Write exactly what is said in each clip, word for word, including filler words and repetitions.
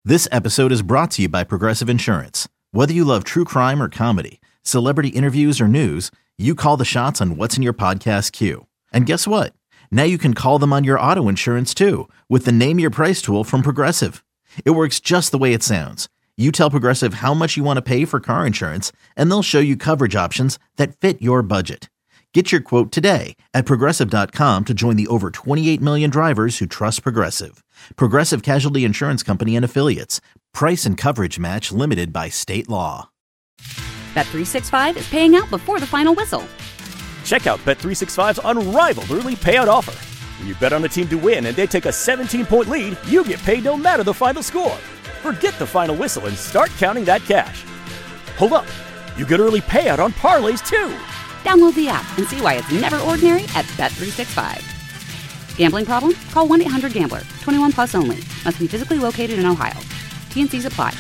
This episode is brought to you by Progressive Insurance. Whether you love true crime or comedy, celebrity interviews or news, you call the shots on what's in your podcast queue. And guess what? Now you can call them on your auto insurance too with the Name Your Price tool from Progressive. It works just the way it sounds. You tell Progressive how much you want to pay for car insurance, and they'll show you coverage options that fit your budget. Get your quote today at Progressive dot com to join the over twenty-eight million drivers who trust Progressive. Progressive Casualty Insurance Company and Affiliates. Price and coverage match limited by state law. Bet three sixty-five is paying out before the final whistle. Check out Bet three sixty-five's unrivaled early payout offer. When you bet on a team to win and they take a seventeen-point lead, you get paid no matter the final score. Forget the final whistle and start counting that cash. Hold up. You get early payout on parlays, too. Download the app and see why it's never ordinary at Bet three sixty-five. Gambling problem? Call one eight hundred gambler. twenty-one plus only. Must be physically located in Ohio. T N Cs apply.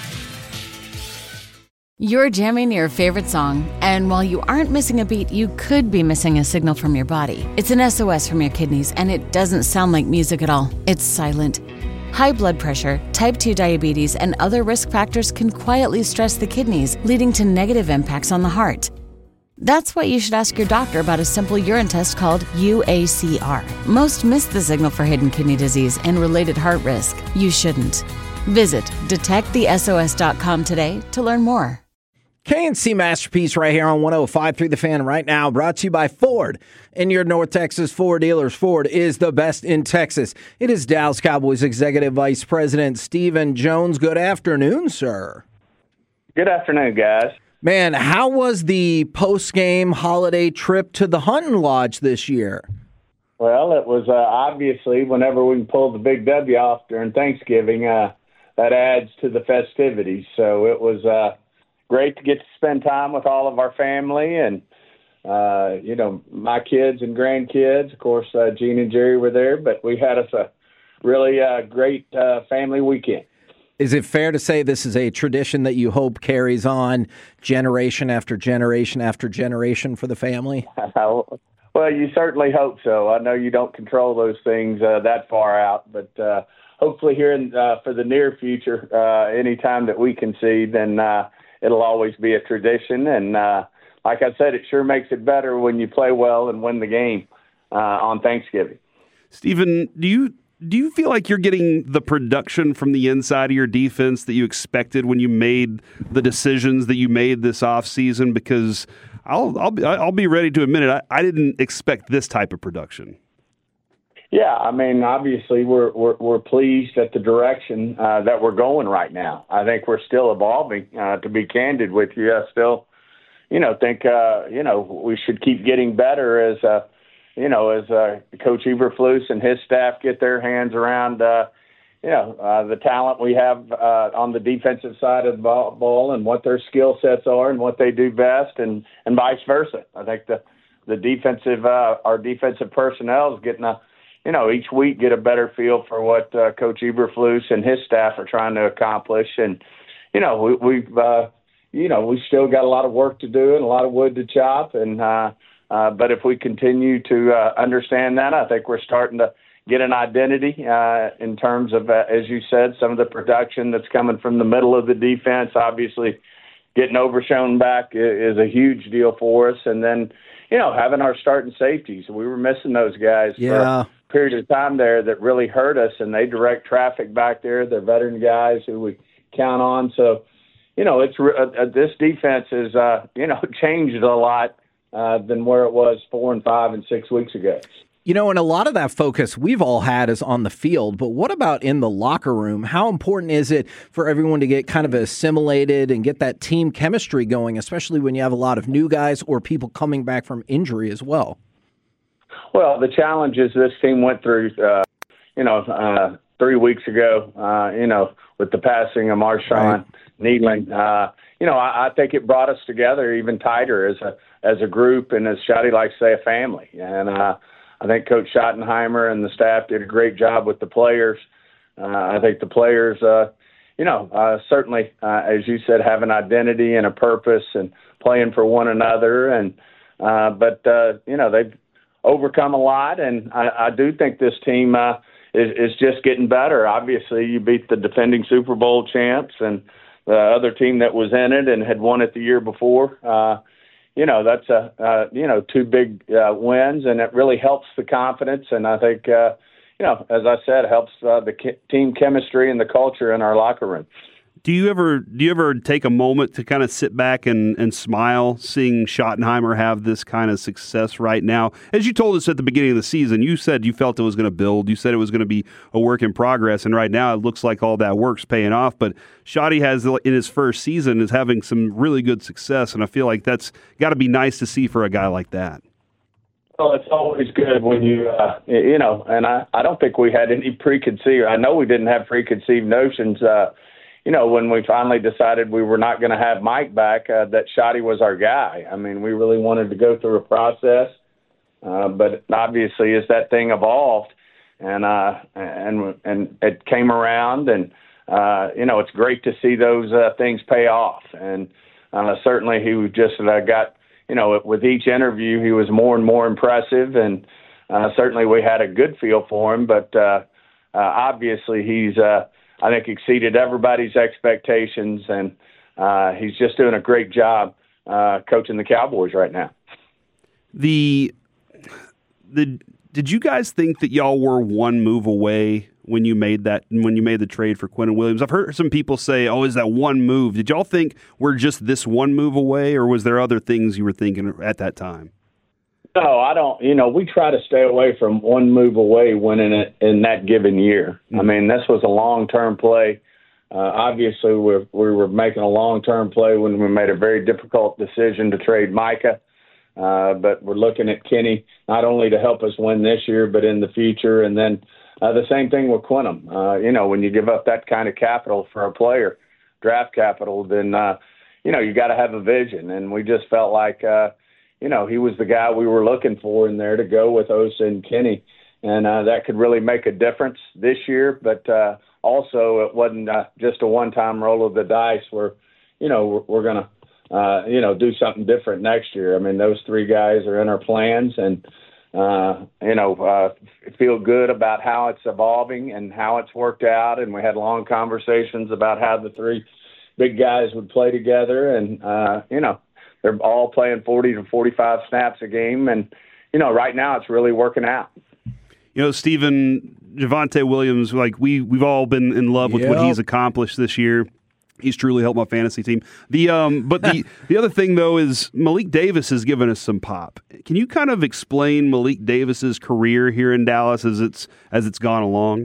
You're jamming your favorite song, and while you aren't missing a beat, you could be missing a signal from your body. It's an S O S from your kidneys, and it doesn't sound like music at all. It's silent. High blood pressure, type two diabetes, and other risk factors can quietly stress the kidneys, leading to negative impacts on the heart. That's why you should ask your doctor about a simple urine test called U A C R. Most miss the signal for hidden kidney disease and related heart risk. You shouldn't. Visit detect the S O S dot com today to learn more. K and C Masterpiece right here on one oh five point three The Fan right now, brought to you by Ford. In your North Texas Ford dealers, Ford is the best in Texas. It is Dallas Cowboys Executive Vice President Stephen Jones. Good afternoon, sir. Good afternoon, guys. Man, how was the post-game holiday trip to the hunting lodge this year? Well, it was uh, obviously whenever we can pull the big W off during Thanksgiving, uh, that adds to the festivities. So it was uh, great to get to spend time with all of our family and, uh, you know, my kids and grandkids. Of course, uh, Gene and Jerry were there, but we had us a really uh, great uh, family weekend. Is it fair to say this is a tradition that you hope carries on generation after generation after generation for the family? Well, you certainly hope so. I know you don't control those things uh, that far out, but uh, hopefully here in, uh, for the near future, uh, anytime that we can see, then uh, it'll always be a tradition. And uh, like I said, it sure makes it better when you play well and win the game uh, on Thanksgiving. Stephen, do you do you feel like you're getting the production from the inside of your defense that you expected when you made the decisions that you made this offseason? Because I'll I'll be, I'll be ready to admit it, I, I didn't expect this type of production. Yeah, I mean, obviously we're we're, we're pleased at the direction uh, that we're going right now. I think we're still evolving. Uh, to be candid with you, I still, you know, think uh, you know we should keep getting better as uh, you know as uh, Coach Eberflus and his staff get their hands around uh, you know uh, the talent we have uh, on the defensive side of the ball and what their skill sets are and what they do best, and, and vice versa. I think the the defensive uh, our defensive personnel is getting a you know, each week get a better feel for what uh, Coach Eberflus and his staff are trying to accomplish. And, you know, we, we've, uh, you know, we've still got a lot of work to do and a lot of wood to chop. And, uh, uh, but if we continue to uh, understand that, I think we're starting to get an identity uh, in terms of, uh, as you said, some of the production that's coming from the middle of the defense. Obviously, getting Overshown back is a huge deal for us. And then, you know, having our starting safeties. We were missing those guys yeah. for a period of time there that really hurt us, and they direct traffic back there. They're veteran guys who we count on. So, you know, it's uh, this defense has, uh, you know, changed a lot uh, than where it was four and five and six weeks ago. You know, and a lot of that focus we've all had is on the field, but what about in the locker room? How important is it for everyone to get kind of assimilated and get that team chemistry going, especially when you have a lot of new guys or people coming back from injury as well? Well, the challenges this team went through, uh, you know, uh, three weeks ago, uh, you know, with the passing of Marshawn right. Needling, uh, you know, I, I think it brought us together even tighter as a as a group and, as Shotty likes to say, a family. And uh, I think Coach Schottenheimer and the staff did a great job with the players. Uh, I think the players, uh, you know, uh, certainly, uh, as you said, have an identity and a purpose and playing for one another. And uh, but, uh, you know, they've overcome a lot. And I, I do think this team, uh, is, is just getting better. Obviously, you beat the defending Super Bowl champs and the other team that was in it and had won it the year before. Uh, you know, that's a uh, you know two big uh, wins, and it really helps the confidence. And I think uh, you know, as I said, it helps uh, the ke- team chemistry and the culture in our locker room. Do you ever do you ever take a moment to kind of sit back and, and smile seeing Schottenheimer have this kind of success right now? As you told us at the beginning of the season, you said you felt it was going to build. You said it was going to be a work in progress, and right now it looks like all that work's paying off. But Schotty has, in his first season, is having some really good success, and I feel like that's got to be nice to see for a guy like that. Well, it's always good when you, uh, you know, and I, I don't think we had any preconceived, I know we didn't have preconceived notions, uh, you know, when we finally decided we were not going to have Mike back, uh, that Schotty was our guy. I mean, we really wanted to go through a process, uh, but obviously as that thing evolved and, uh, and, and it came around and, uh, you know, it's great to see those uh, things pay off. And uh, certainly he just uh, got, you know, with each interview, he was more and more impressive, and uh, certainly we had a good feel for him. But uh, uh, obviously, he's, uh, I think, exceeded everybody's expectations, and uh, he's just doing a great job uh, coaching the Cowboys right now. The the did you guys think that y'all were one move away when you made that when you made the trade for Quinnen Williams? I've heard some people say, "Oh, is that one move?" Did y'all think we're just this one move away, or was there other things you were thinking at that time? No, I don't. You know, we try to stay away from one move away winning it in that given year. Mm-hmm. I mean, this was a long-term play. Uh, obviously, we we were making a long-term play when we made a very difficult decision to trade Micah. Uh, but we're looking at Kenny not only to help us win this year, but in the future. And then uh, the same thing with Quinnen. Uh, you know, when you give up that kind of capital for a player, draft capital, then, uh, you know, you got to have a vision. And we just felt like, uh, you know, he was the guy we were looking for in there to go with Osa and Kenny. And uh, that could really make a difference this year. But uh, also it wasn't uh, just a one-time roll of the dice where, you know, we're, we're going to, Uh, you know, do something different next year. I mean, those three guys are in our plans, and uh, you know, uh, feel good about how it's evolving and how it's worked out. And we had long conversations about how the three big guys would play together, and uh, you know, they're all playing forty to forty-five snaps a game, and you know, right now it's really working out. You know, Stephen, Javonte Williams, like we we've all been in love with yep. what he's accomplished this year. He's truly helped my fantasy team. The um, but the, the other thing though is Malik Davis has given us some pop. Can you kind of explain Malik Davis's career here in Dallas as it's as it's gone along?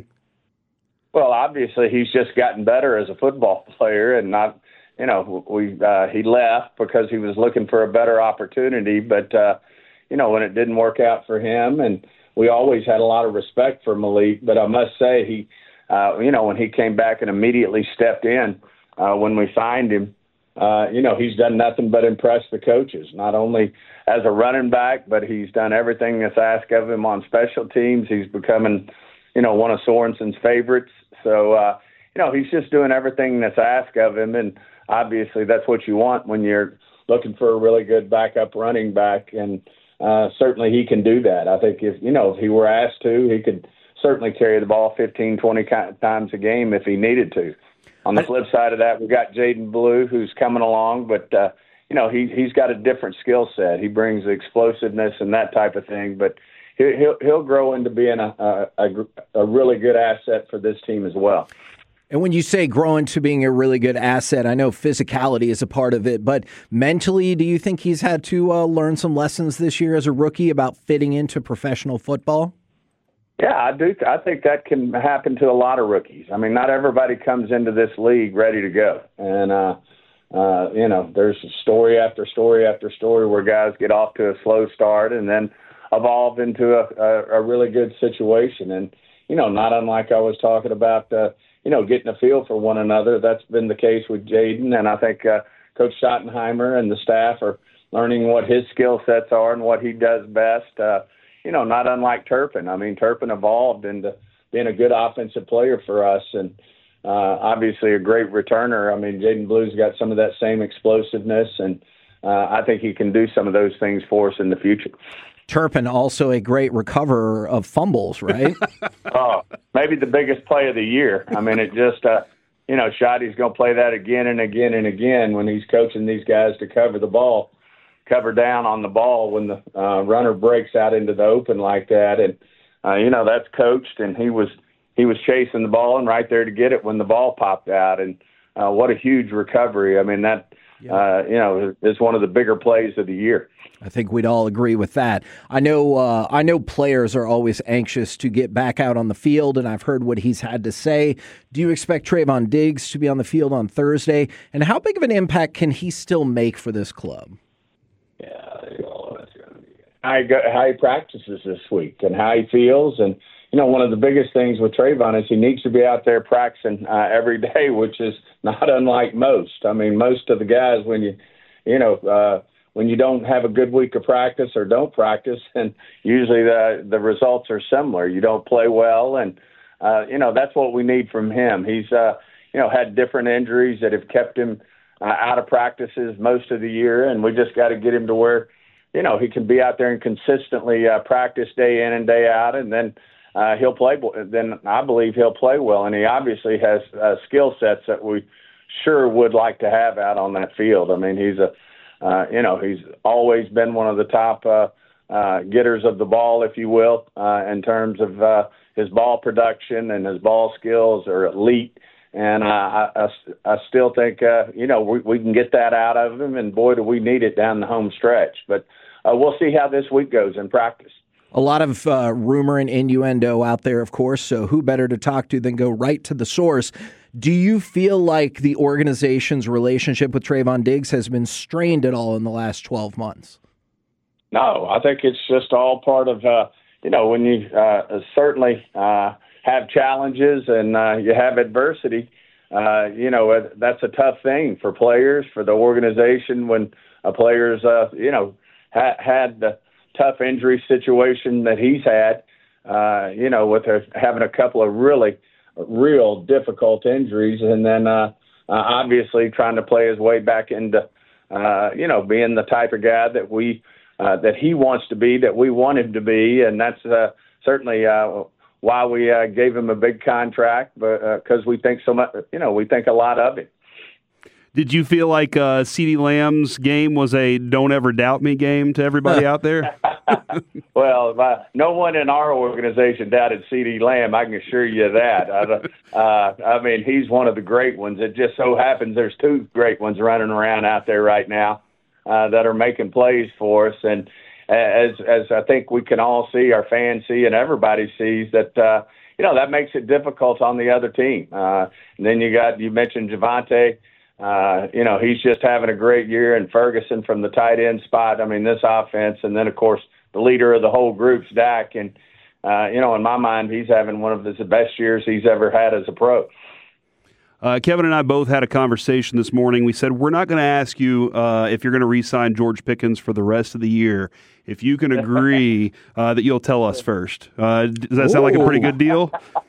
Well, obviously he's just gotten better as a football player, and not you know we uh, he left because he was looking for a better opportunity. But uh, you know when it didn't work out for him, and we always had a lot of respect for Malik. But I must say he, uh, you know, when he came back and immediately stepped in. Uh, when we signed him, uh, you know, he's done nothing but impress the coaches, not only as a running back, but he's done everything that's asked of him on special teams. He's becoming, you know, one of Sorensen's favorites. So, uh, you know, he's just doing everything that's asked of him. And obviously that's what you want when you're looking for a really good backup running back. And uh, certainly he can do that. I think if, you know, if he were asked to, he could certainly carry the ball fifteen, twenty times a game if he needed to. On the flip side of that, we've got Jaden Blue, who's coming along, but, uh, you know, he, he's got a different skill set. He brings explosiveness and that type of thing, but he, he'll, he'll grow into being a, a, a, a really good asset for this team as well. And when you say grow into being a really good asset, I know physicality is a part of it, but mentally, do you think he's had to uh, learn some lessons this year as a rookie about fitting into professional football? Yeah, I do. I think that can happen to a lot of rookies. I mean, not everybody comes into this league ready to go. And, uh, uh, you know, there's story after story after story where guys get off to a slow start and then evolve into a, a, a really good situation. And, you know, not unlike I was talking about, uh, you know, getting a feel for one another. That's been the case with Jaden. And I think uh, Coach Schottenheimer and the staff are learning what his skill sets are and what he does best. Uh, You know, not unlike Turpin. I mean, Turpin evolved into being a good offensive player for us, and uh, obviously a great returner. I mean, Jaden Blue's got some of that same explosiveness, and uh, I think he can do some of those things for us in the future. Turpin, also a great recoverer of fumbles, right? Oh, maybe the biggest play of the year. I mean, it just, uh, you know, Shoddy's going to play that again and again and again when he's coaching these guys to cover the ball, cover down on the ball when the uh, runner breaks out into the open like that. And, uh, you know, that's coached, and he was he was chasing the ball and right there to get it when the ball popped out. And uh, what a huge recovery. I mean, that, yeah. uh, you know, is one of the bigger plays of the year. I think we'd all agree with that. I know uh, I know players are always anxious to get back out on the field, and I've heard what he's had to say. Do you expect Trayvon Diggs to be on the field on Thursday? And how big of an impact can he still make for this club? Yeah, oh, that's going to be good. How he, go, how he practices this week and how he feels. And, you know, one of the biggest things with Trayvon is he needs to be out there practicing uh, every day, which is not unlike most. I mean, most of the guys, when you, you know, uh, when you don't have a good week of practice or don't practice, and usually the the results are similar. You don't play well, and, uh, you know, that's what we need from him. He's, uh, you know, had different injuries that have kept him uh, out of practices most of the year, and we just got to get him to where, you know, he can be out there and consistently uh, practice day in and day out, and then uh, he'll play. Then I believe he'll play well, and he obviously has uh, skill sets that we sure would like to have out on that field. I mean, he's a Uh, you know, he's always been one of the top uh, uh, getters of the ball, if you will, uh, in terms of uh, his ball production, and his ball skills are elite. And uh, I, I, I still think, uh, you know, we, we can get that out of him, and boy, do we need it down the home stretch. But uh, we'll see how this week goes in practice. A lot of uh, rumor and innuendo out there, of course, so who better to talk to than go right to the source? Do you feel like the organization's relationship with Trayvon Diggs has been strained at all in the last twelve months? No, I think it's just all part of, uh, you know, when you uh, certainly uh, have challenges and uh, you have adversity, uh, you know, that's a tough thing for players, for the organization when a player's, uh, you know, ha- had the tough injury situation that he's had, uh, you know, with a, having a couple of really real difficult injuries, and then uh, uh, obviously trying to play his way back into, uh, you know, being the type of guy that we uh, that he wants to be, that we want him to be, and that's uh, certainly uh, why we uh, gave him a big contract, but because uh, we think so much, you know, we think a lot of him. Did you feel like uh, CeeDee Lamb's game was a "don't ever doubt me" game to everybody out there? Well, uh, no one in our organization doubted CeeDee Lamb. I can assure you that. Uh, uh, I mean, he's one of the great ones. It just so happens there's two great ones running around out there right now uh, that are making plays for us. And as as I think we can all see, our fans see, and everybody sees that. Uh, you know, that makes it difficult on the other team. Uh, and then you got you mentioned Javonte. Uh, you know, he's just having a great year, and Ferguson from the tight end spot. I mean, this offense, and then, of course, the leader of the whole group's Dak. And, uh, you know, in my mind, he's having one of the best years he's ever had as a pro. Uh, Kevin and I both had a conversation this morning. We said we're not going to ask you uh, if you're going to re-sign George Pickens for the rest of the year. If you can agree uh, that you'll tell us first. Uh, does that sound like a pretty good deal?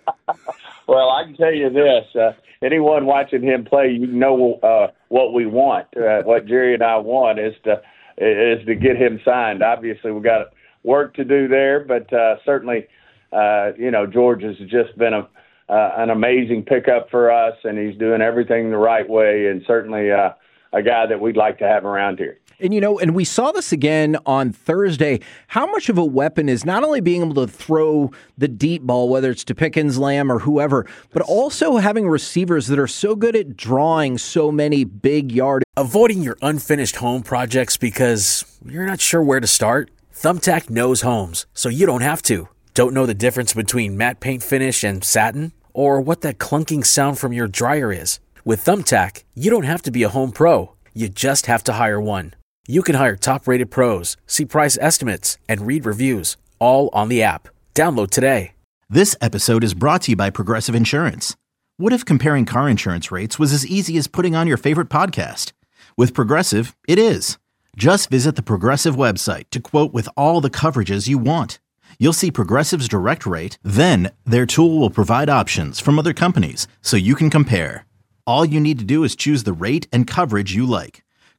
Well, I can tell you this. Uh, anyone watching him play, you know uh, what we want. Uh, what Jerry and I want is to is to get him signed. Obviously, we've got work to do there, but uh, certainly, uh, you know, George has just been a uh, an amazing pickup for us, and he's doing everything the right way, and certainly uh, a guy that we'd like to have around here. And, you know, and we saw this again on Thursday, how much of a weapon is not only being able to throw the deep ball, whether it's to Pickens, Lamb, or whoever, but also having receivers that are so good at drawing so many big yards. Avoiding your unfinished home projects because you're not sure where to start? Thumbtack knows homes, so you don't have to. Don't know the difference between matte paint finish and satin? Or what that clunking sound from your dryer is? With Thumbtack, you don't have to be a home pro. You just have to hire one. You can hire top-rated pros, see price estimates, and read reviews, all on the app. Download today. This episode is brought to you by Progressive Insurance. What if comparing car insurance rates was as easy as putting on your favorite podcast? With Progressive, it is. Just visit the Progressive website to quote with all the coverages you want. You'll see Progressive's direct rate, then their tool will provide options from other companies so you can compare. All you need to do is choose the rate and coverage you like.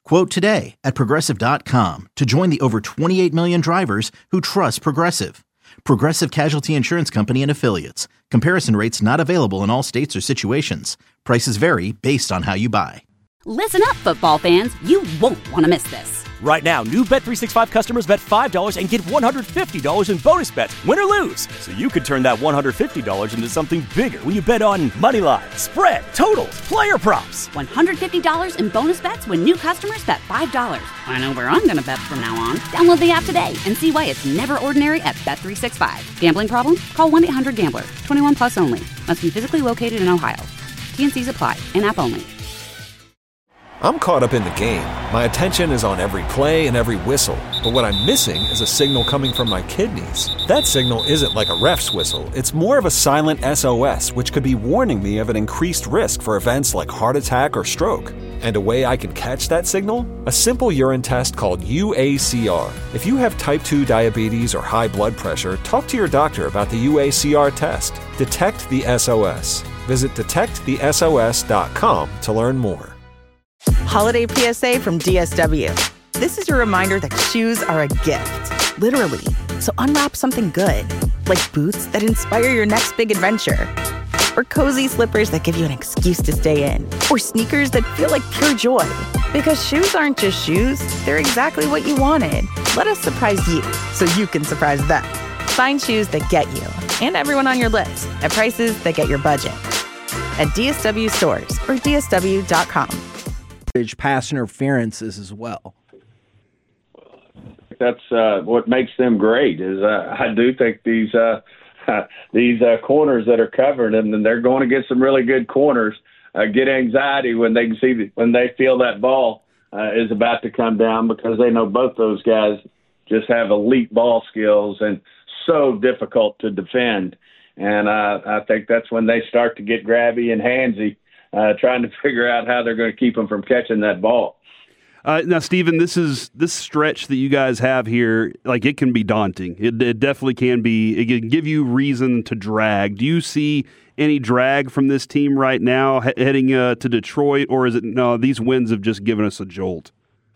Quote today at Progressive dot com to join the over twenty-eight million drivers who trust Progressive. Progressive Casualty Insurance Company and Affiliates. Comparison rates not available in all states or situations. Prices vary based on how you buy. Listen up, football fans. You won't want to miss this. Right now, new Bet three sixty-five customers bet five dollars and get one hundred fifty dollars in bonus bets, win or lose. So you could turn that one hundred fifty dollars into something bigger when you bet on money line, spread, totals, player props. one hundred fifty dollars in bonus bets when new customers bet five dollars. I know where I'm going to bet from now on. Download the app today and see why it's never ordinary at Bet three sixty-five. Gambling problem? Call one eight hundred gambler. twenty-one plus only. Must be physically located in Ohio. T N Cs apply. In-app only. I'm caught up in the game. My attention is on every play and every whistle. But what I'm missing is a signal coming from my kidneys. That signal isn't like a ref's whistle. It's more of a silent S O S, which could be warning me of an increased risk for events like heart attack or stroke. And a way I can catch that signal? A simple urine test called U A C R. If you have type two diabetes or high blood pressure, talk to your doctor about the U A C R test. Detect the S O S. Visit detect the S O S dot com to learn more. Holiday P S A from D S W. This is your reminder that shoes are a gift, literally. So unwrap something good, like boots that inspire your next big adventure, or cozy slippers that give you an excuse to stay in, or sneakers that feel like pure joy. Because shoes aren't just shoes, they're exactly what you wanted. Let us surprise you so you can surprise them. Find shoes that get you and everyone on your list at prices that get your budget. At D S W stores or D S W dot com. Pass interferences as well. That's uh, what makes them great. Is uh, I do think these uh, these uh, corners that are covered, and they're going to get some really good corners. Uh, get anxiety when they can see the, when they feel that ball uh, is about to come down, because they know both those guys just have elite ball skills and so difficult to defend. And uh, I think that's when they start to get grabby and handsy. Uh, trying to figure out how they're going to keep them from catching that ball. Uh, now, Stephen, this is this stretch that you guys have here. Like, it can be daunting. It, it definitely can be. It can give you reason to drag. Do you see any drag from this team right now he- heading uh, to Detroit, or is it no? These wins have just given us a jolt.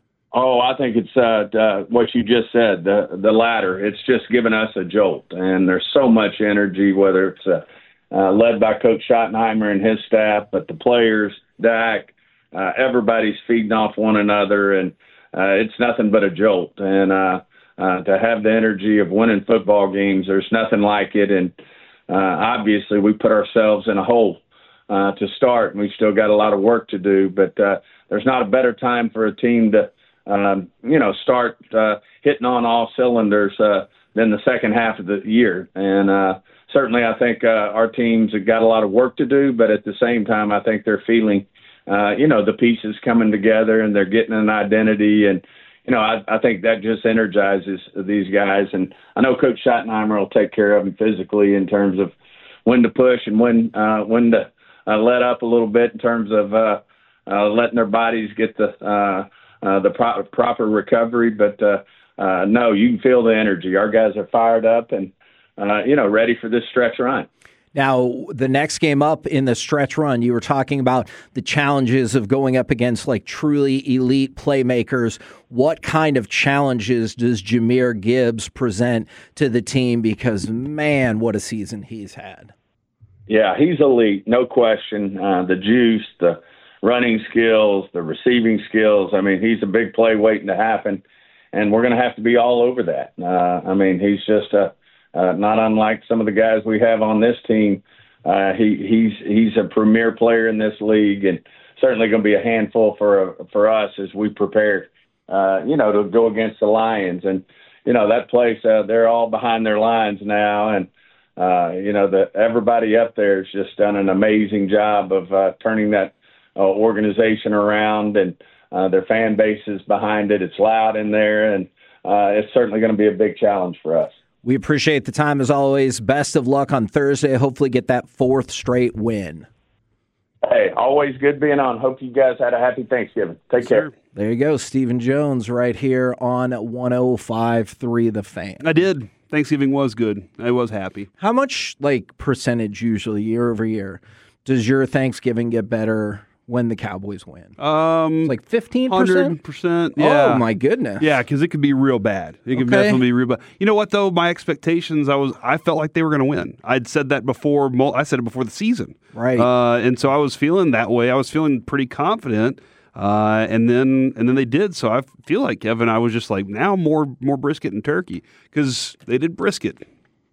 Oh, I think it's uh, uh, what you just said. The the latter. It's just given us a jolt, and there's so much energy. Whether it's uh, Uh, led by Coach Schottenheimer and his staff, but the players, Dak, uh, everybody's feeding off one another, and uh, it's nothing but a jolt. And uh, uh, to have the energy of winning football games, there's nothing like it. And uh, obviously, we put ourselves in a hole uh, to start, and we've still got a lot of work to do. But uh, there's not a better time for a team to, um, you know, start uh, hitting on all cylinders uh, than the second half of the year. And uh, Certainly, I think uh, our teams have got a lot of work to do, but at the same time, I think they're feeling, uh, you know, the pieces coming together, and they're getting an identity. And, you know, I, I think that just energizes these guys. And I know Coach Schottenheimer will take care of them physically in terms of when to push and when uh, when to uh, let up a little bit in terms of uh, uh, letting their bodies get the uh, uh, the pro- proper recovery. But, uh, uh, no, you can feel the energy. Our guys are fired up and, Uh, you know, ready for this stretch run. Now, the next game up in the stretch run, you were talking about the challenges of going up against like truly elite playmakers. What kind of challenges does Jahmyr Gibbs present to the team? Because, man, what a season he's had. Yeah, he's elite, no question. Uh, the juice, the running skills, the receiving skills. I mean, he's a big play waiting to happen, and we're going to have to be all over that. Uh, I mean, he's just a Uh, not unlike some of the guys we have on this team. Uh, he, he's he's a premier player in this league, and certainly going to be a handful for for us as we prepare, uh, you know, to go against the Lions. And you know that place, uh, they're all behind their lines now, and uh, you know the everybody up there has just done an amazing job of uh, turning that uh, organization around, and uh, their fan base is behind it. It's loud in there, and uh, it's certainly going to be a big challenge for us. We appreciate the time as always. Best of luck on Thursday. Hopefully get that fourth straight win. Hey, always good being on. Hope you guys had a happy Thanksgiving. Take care. There you go. Stephen Jones right here on one oh five point three The Fan. I did. Thanksgiving was good. I was happy. How much like percentage usually year over year does your Thanksgiving get better when the Cowboys win? Um, It's like fifteen one percent? hundred percent. Yeah. Oh, my goodness. Yeah, because it could be real bad. It could Okay. definitely be real bad. You know what, though? My expectations, I was, I felt like they were going to win. I'd said that before. mul- I said it before the season. Right. Uh, and so I was feeling that way. I was feeling pretty confident. Uh, and then and then they did. So I feel like, Kevin, I was just like, now more more brisket and turkey, because they did brisket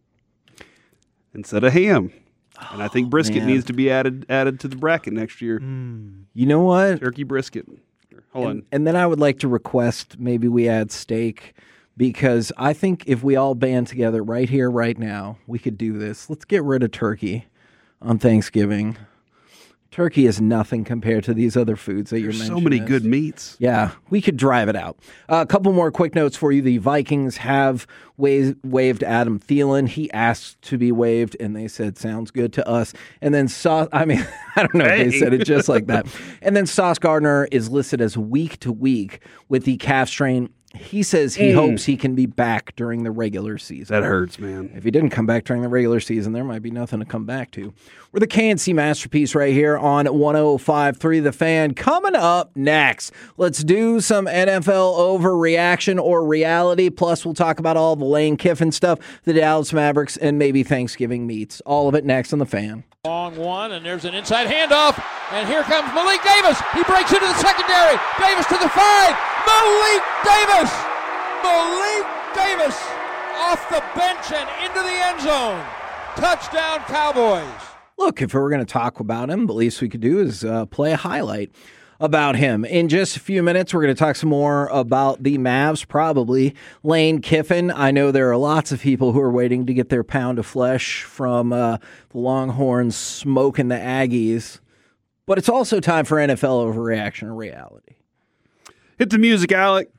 instead of ham. And I think brisket man. needs to be added added to the bracket next year. You know what? Turkey brisket. Hold and, on. and then I would like to request maybe we add steak, because I think if we all band together right here, right now, we could do this. Let's get rid of turkey on Thanksgiving. Turkey is nothing compared to these other foods that you're There's mentioning. so many good meats. Yeah, we could drive it out. Uh, a couple more quick notes for you. The Vikings have wa- waived Adam Thielen. He asked to be waived, and they said, sounds good to us. And then, Sauce, I mean, I don't know if they Hey. said it just like that. And then Sauce Gardner is listed as week to week with the calf strain. He says he Mm. hopes he can be back during the regular season. That hurts, man. If he didn't come back during the regular season, there might be nothing to come back to. We're the K N C Masterpiece right here on one oh five point three The Fan. Coming up next, let's do some N F L overreaction or reality. Plus, we'll talk about all the Lane Kiffin stuff, the Dallas Mavericks, and maybe Thanksgiving meats. All of it next on The Fan. Long one, and there's an inside handoff, and here comes Malik Davis. He breaks into the secondary. Davis to the five. Malik Davis! Malik Davis off the bench and into the end zone. Touchdown, Cowboys. Look, if we were going to talk about him, the least we could do is uh, play a highlight about him. In just a few minutes, we're going to talk some more about the Mavs, probably. Lane Kiffin. I know there are lots of people who are waiting to get their pound of flesh from uh, the Longhorns smoking the Aggies. But it's also time for N F L overreaction or reality. Hit the music, Alec.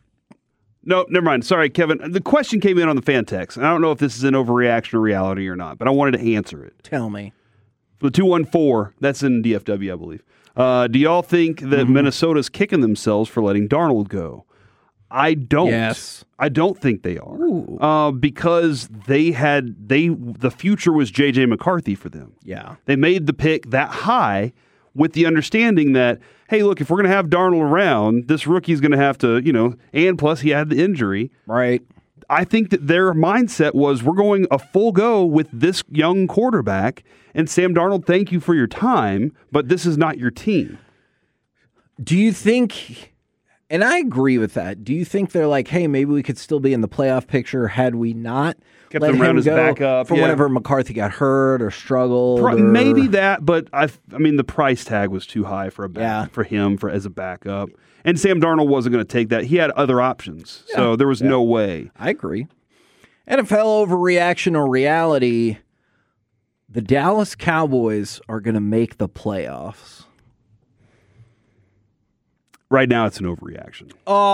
No, never mind. Sorry, Kevin. The question came in on the fan text. And I don't know if this is an overreaction or reality or not, but I wanted to answer it. Tell me. The two one four, that's in D F W, I believe. Uh, do y'all think that Mm-hmm. Minnesota's kicking themselves for letting Darnold go? I don't. Yes. I don't think they are. Uh, because they had, they the future was J J McCarthy for them. Yeah. They made the pick that high with the understanding that, hey, look, if we're going to have Darnold around, this rookie's going to have to, you know, and plus he had the injury. Right. I think that their mindset was, we're going a full go with this young quarterback, and Sam Darnold, thank you for your time, but this is not your team. Do you think, and I agree with that, do you think they're like, hey, maybe we could still be in the playoff picture had we not Kept let him around him as go backup, for yeah. whenever McCarthy got hurt or struggled? Pro- or- Maybe that, but I, I mean, the price tag was too high for a back, Yeah. for him for as a backup, and Sam Darnold wasn't going to take that. He had other options, so there was no way. I agree. N F L overreaction or reality, the Dallas Cowboys are going to make the playoffs. Right now, it's an overreaction.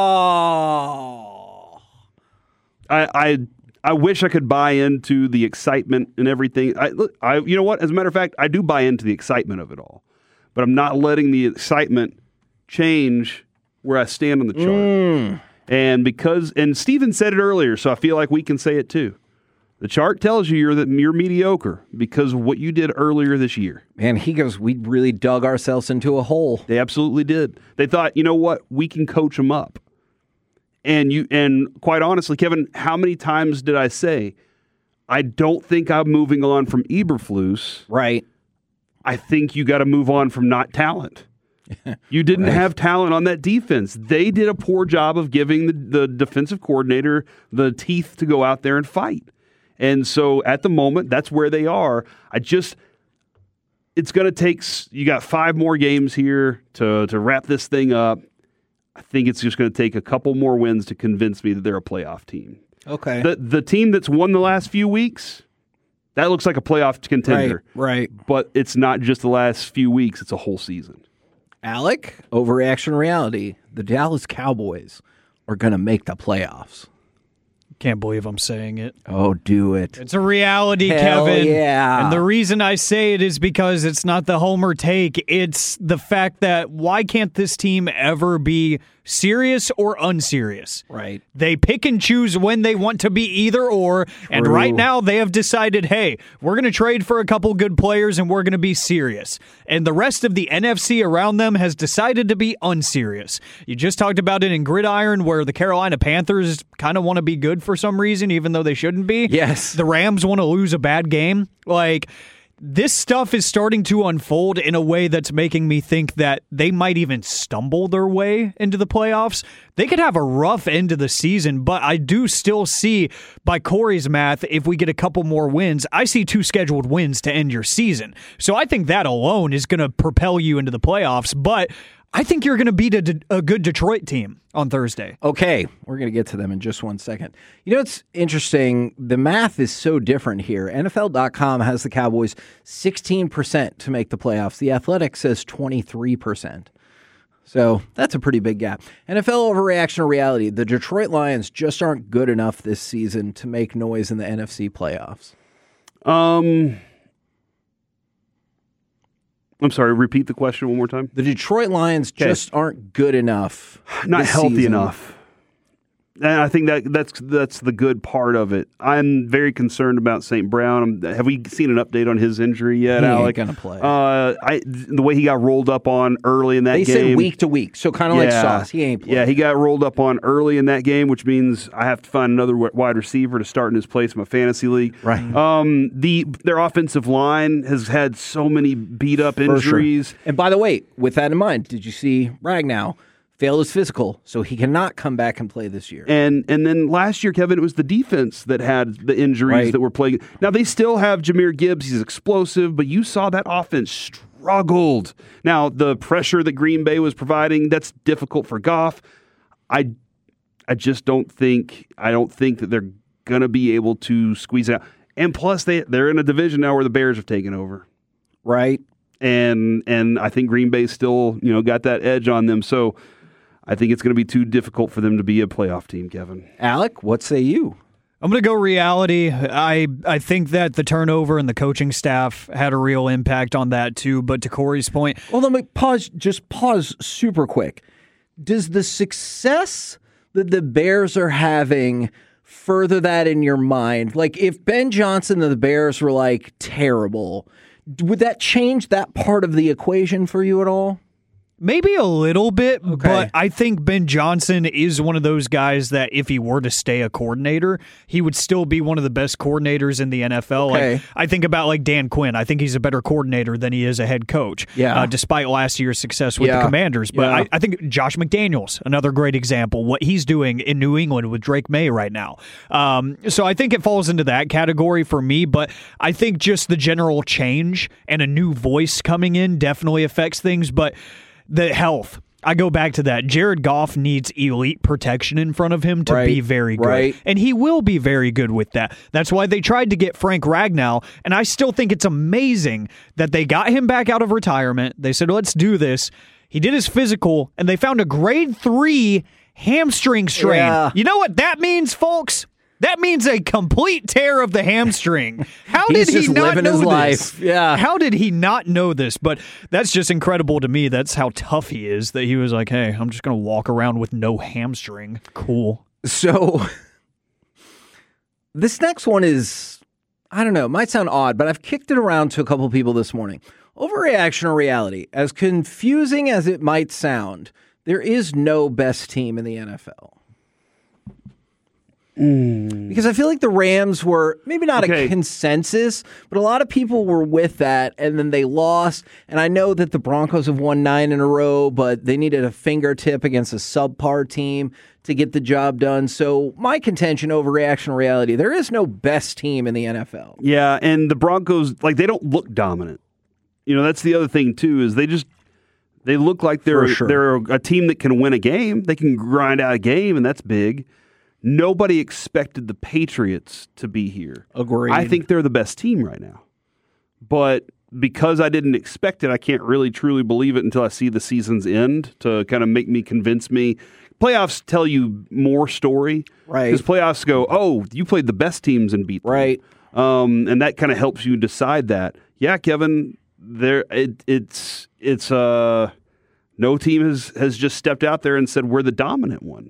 Oh. I, I I wish I could buy into the excitement and everything. I, look, I you know what? As a matter of fact, I do buy into the excitement of it all, but I'm not letting the excitement change where I stand on the chart. Mm. And because and Steven said it earlier, so I feel like we can say it too. The chart tells you you're that you're mediocre because of what you did earlier this year. Man, he goes, we really dug ourselves into a hole. They absolutely did. They thought, you know what? We can coach them up. And you, and quite honestly, Kevin, how many times did I say, I don't think I'm moving on from Eberflus. Right. I think you got to move on from not talent. You didn't Right. have talent on that defense. They did a poor job of giving the, the defensive coordinator the teeth to go out there and fight. And so at the moment, that's where they are. I just, it's going to take, you got five more games here to, to wrap this thing up. I think it's just going to take a couple more wins to convince me that they're a playoff team. Okay. The the team that's won the last few weeks, that looks like a playoff contender. Right, right. But it's not just the last few weeks, it's a whole season. Alec, overreaction reality. The Dallas Cowboys are going to make the playoffs. Can't believe I'm saying it. Oh, do it. It's a reality, Hell Kevin. yeah. And the reason I say it is because it's not the homer take. It's the fact that why can't this team ever be serious or unserious? Right. They pick and choose when they want to be either or. And True. right now they have decided, hey, we're going to trade for a couple good players and we're going to be serious. And the rest of the N F C around them has decided to be unserious. You just talked about it in Gridiron where the Carolina Panthers kind of want to be good for some reason, even though they shouldn't be. Yes. The Rams want to lose a bad game. Like, this stuff is starting to unfold in a way that's making me think that they might even stumble their way into the playoffs. They could have a rough end of the season, but I do still see, by Corey's math, if we get a couple more wins, I see two scheduled wins to end your season. So I think that alone is going to propel you into the playoffs, but I think you're going to beat a, a good Detroit team on Thursday. Okay, we're going to get to them in just one second. You know, it's interesting. The math is so different here. N F L dot com has the Cowboys sixteen percent to make the playoffs. The Athletic says twenty-three percent. So that's a pretty big gap. N F L overreaction or reality. The Detroit Lions just aren't good enough this season to make noise in the N F C playoffs. Um... I'm sorry, repeat the question one more time. The Detroit Lions okay. just aren't good enough. Not healthy season. enough. And I think that that's that's the good part of it. I'm very concerned about Saint Brown. Have we seen an update on his injury yet, he Alec? Ain't gonna play. Uh, I the way he got rolled up on early in that they game. They said week to week, so kind of yeah, like Sauce. He ain't playing. Yeah, he got rolled up on early in that game, which means I have to find another wide receiver to start in his place in my fantasy league. Right. Um, the their offensive line has had so many beat up injuries. Sure. And by the way, with that in mind, did you see Ragnow failed his physical, so he cannot come back and play this year. And and then last year, Kevin, it was the defense that had the injuries right. that were playing. Now, they still have Jahmyr Gibbs. He's explosive, but you saw that offense struggled. Now, the pressure that Green Bay was providing, that's difficult for Goff. I I just don't think I don't think that they're going to be able to squeeze it out. And plus, they, they're in a division now where the Bears have taken over. Right. And and I think Green Bay still, you know, got that edge on them. So I think it's going to be too difficult for them to be a playoff team, Kevin. Alec, what say you? I'm going to go reality. I I think that the turnover and the coaching staff had a real impact on that too. But to Corey's point, well, let me pause. Just pause super quick. Does the success that the Bears are having further that in your mind? Like, if Ben Johnson and the Bears were like terrible, would that change that part of the equation for you at all? Maybe a little bit, okay. But I think Ben Johnson is one of those guys that if he were to stay a coordinator, he would still be one of the best coordinators in the N F L. Okay. Like, I think about like Dan Quinn. I think he's a better coordinator than he is a head coach, yeah. uh, despite last year's success with yeah. the Commanders. But yeah. I, I think Josh McDaniels, another great example, what he's doing in New England with Drake May right now. Um, so I think it falls into that category for me, but I think just the general change and a new voice coming in definitely affects things, but the health. I go back to that. Jared Goff needs elite protection in front of him to right, be very good. Right. And he will be very good with that. That's why they tried to get Frank Ragnow, and I still think it's amazing that they got him back out of retirement. They said, let's do this. He did his physical, and they found a grade three hamstring strain. Yeah. You know what that means, folks? That means a complete tear of the hamstring. How He's did he just not living know his this? life. Yeah. How did he not know this? But that's just incredible to me. That's how tough he is, that he was like, hey, I'm just going to walk around with no hamstring. Cool. So this next one is, I don't know, it might sound odd, but I've kicked it around to a couple people this morning. Overreaction or reality, as confusing as it might sound, there is no best team in the N F L. Mm. Because I feel like the Rams were maybe not okay. a consensus, but a lot of people were with that, and then they lost. And I know that the Broncos have won nine in a row, but they needed a fingertip against a subpar team to get the job done. So my contention, overreaction, reality, there is no best team in the N F L. Yeah, and the Broncos, like, they don't look dominant. You know, that's the other thing, too, is they just they look like they're sure. they're a team that can win a game. They can grind out a game, and that's big. Nobody expected the Patriots to be here. Agreed. I think they're the best team right now. But because I didn't expect it, I can't really truly believe it until I see the season's end to kind of make me convince me. Playoffs tell you more story. Right. Because playoffs go, oh, you played the best teams and beat them. Right. Um, and that kind of helps you decide that. Yeah, Kevin, there it, it's it's uh no team has, has just stepped out there and said we're the dominant one.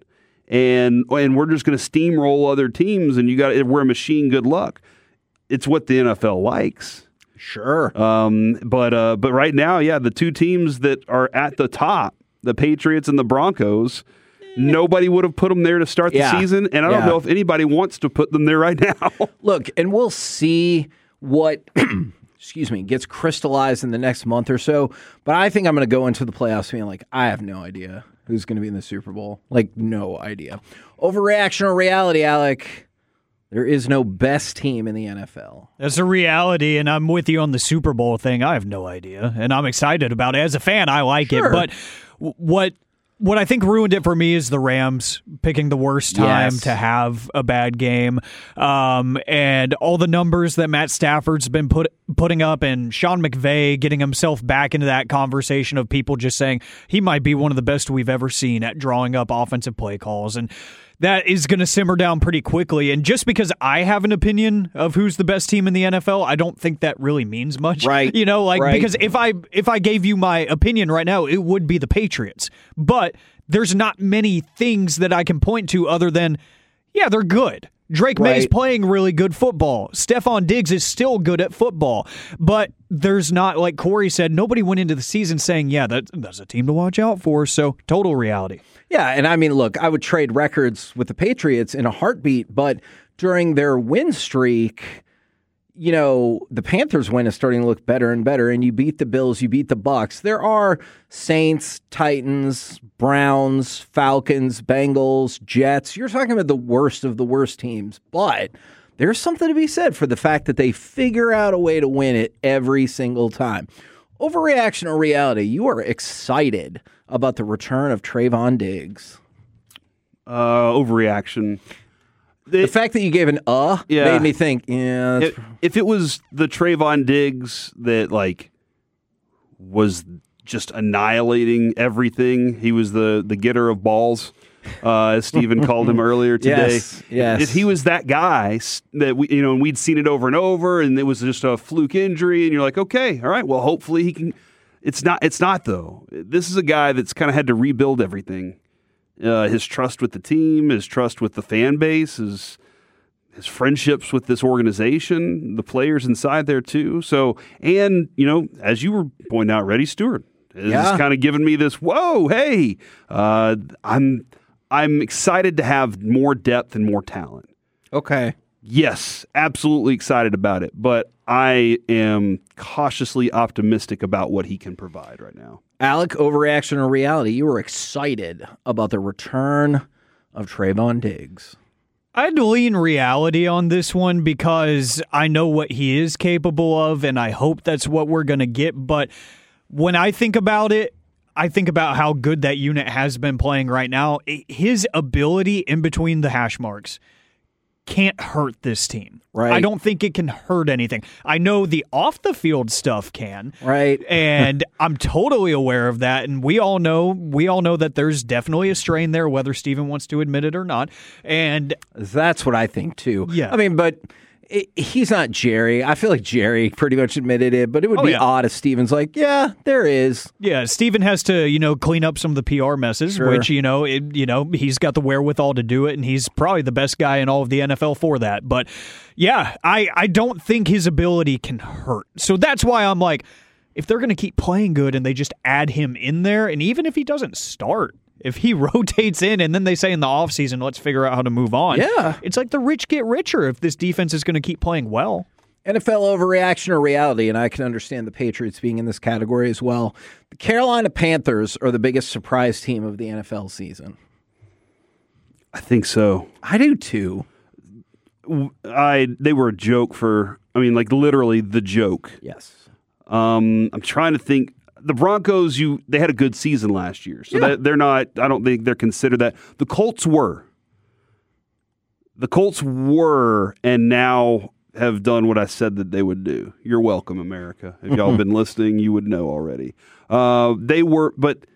And and we're just going to steamroll other teams and you got we're a machine, good luck. It's what the N F L likes. Sure. Um, but uh, but right now, yeah, the two teams that are at the top, the Patriots and the Broncos, nobody would have put them there to start the Yeah. season, and I don't Yeah. know if anybody wants to put them there right now. Look, and we'll see what, excuse me, gets crystallized in the next month or so. But I think I'm going to go into the playoffs being like, I have no idea who's going to be in the Super Bowl. Like, no idea. Overreaction or reality, Alec? There is no best team in the N F L. That's a reality, and I'm with you on the Super Bowl thing. I have no idea, and I'm excited about it. As a fan, I like Sure. it, but w- what what I think ruined it for me is the Rams picking the worst time Yes. to have a bad game, um, and all the numbers that Matt Stafford's been put putting up, and Sean McVay getting himself back into that conversation of people just saying he might be one of the best we've ever seen at drawing up offensive play calls, and that is going to simmer down pretty quickly. And just because I have an opinion of who's the best team in the N F L, I don't think that really means much. Right. You know, like, Right. because if I if I gave you my opinion right now, it would be the Patriots. But there's not many things that I can point to other than, yeah, they're good. Drake May's Right. playing really good football. Stephon Diggs is still good at football. But there's not, like Corey said, nobody went into the season saying, yeah, that, that's a team to watch out for. So total reality. Yeah, and I mean, look, I would trade records with the Patriots in a heartbeat, but during their win streak, you know, the Panthers win is starting to look better and better, and you beat the Bills, you beat the Bucks. There are Saints, Titans, Browns, Falcons, Bengals, Jets. You're talking about the worst of the worst teams, but there's something to be said for the fact that they figure out a way to win it every single time. Overreaction or reality, you are excited about the return of Trayvon Diggs. Uh, overreaction. The fact that you gave an uh Yeah. made me think, yeah, that's If, if it was the Trayvon Diggs that like was just annihilating everything, he was the the getter of balls, uh, as Steven called him earlier today. Yes, yes. If he was that guy s- that we, you know, and we'd seen it over and over, and it was just a fluke injury, and you're like, okay, all right, well, hopefully he can. It's not. It's not though. This is a guy that's kind of had to rebuild everything. Uh, his trust with the team, his trust with the fan base, his his friendships with this organization, the players inside there too. So, and you know, as you were pointing out, Reddy Stewart is Yeah. kind of giving me this. Whoa, hey, uh, I'm I'm excited to have more depth and more talent. okay. Yes, absolutely excited about it, but I am cautiously optimistic about what he can provide right now. Alec, overreaction or reality? You were excited about the return of Trayvon Diggs. I had to lean reality on this one because I know what he is capable of, and I hope that's what we're going to get. But when I think about it, I think about how good that unit has been playing right now. It- his ability in between the hash marks can't hurt this team. Right. I don't think it can hurt anything. I know the off-the-field stuff can. Right. And I'm totally aware of that, and we all know we all know that there's definitely a strain there, whether Steven wants to admit it or not. And That's what I think too. Yeah. I mean, but it, he's not Jerry. I feel like Jerry pretty much admitted it, but it would Oh, be yeah. odd if Steven's like, yeah, there is. yeah, Steven has to, you know, clean up some of the P R messes, Sure. which, you know, it, you know, he's got the wherewithal to do it, and he's probably the best guy in all of the N F L for that. But yeah, I, I don't think his ability can hurt. So that's why I'm like, if they're going to keep playing good and they just add him in there, and even if he doesn't start, if he rotates in and then they say in the offseason, let's figure out how to move on. Yeah. It's like the rich get richer if this defense is going to keep playing well. N F L overreaction or reality, and I can understand the Patriots being in this category as well. The Carolina Panthers are the biggest surprise team of the N F L season. I think so. I do too. I they were a joke for. I mean, like literally the joke. Yes. Um, I'm trying to think. The Broncos, you they had a good season last year, so Yeah. that they're not. I don't think they're considered that. The Colts were. The Colts were, and now have done what I said that they would do. You're welcome, America. If y'all have been listening, you would know already. Uh, they were, but